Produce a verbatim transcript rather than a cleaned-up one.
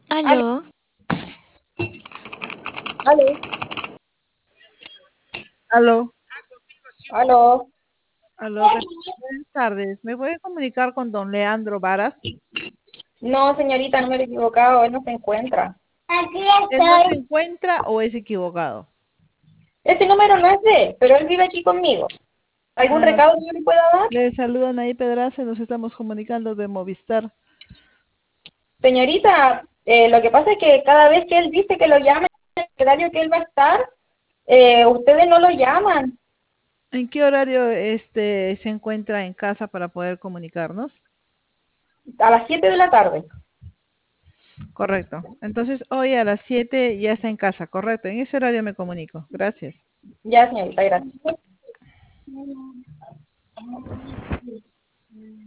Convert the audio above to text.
Aló, Aló, aló, Aló, aló. aló, ¿qué- buenas tardes. ¿Me puede comunicar con don Leandro Varas? No, señorita, número equivocado, él no se encuentra. Aquí ¿Él no se estoy. encuentra o es equivocado? Ese número no es de él, pero él vive aquí conmigo. ¿Algún Ah, recado que yo le pueda dar? le saludan ahí Pedraza, nos estamos comunicando de Movistar. Señorita, eh, lo que pasa es que cada vez que él dice que lo llame, en el horario que él va a estar, eh, ustedes no lo llaman. ¿En qué horario este se encuentra en casa para poder comunicarnos? A las siete de la tarde. Correcto. Entonces hoy a las siete ya está en casa, correcto. En ese horario me comunico. Gracias. Ya, señorita, gracias.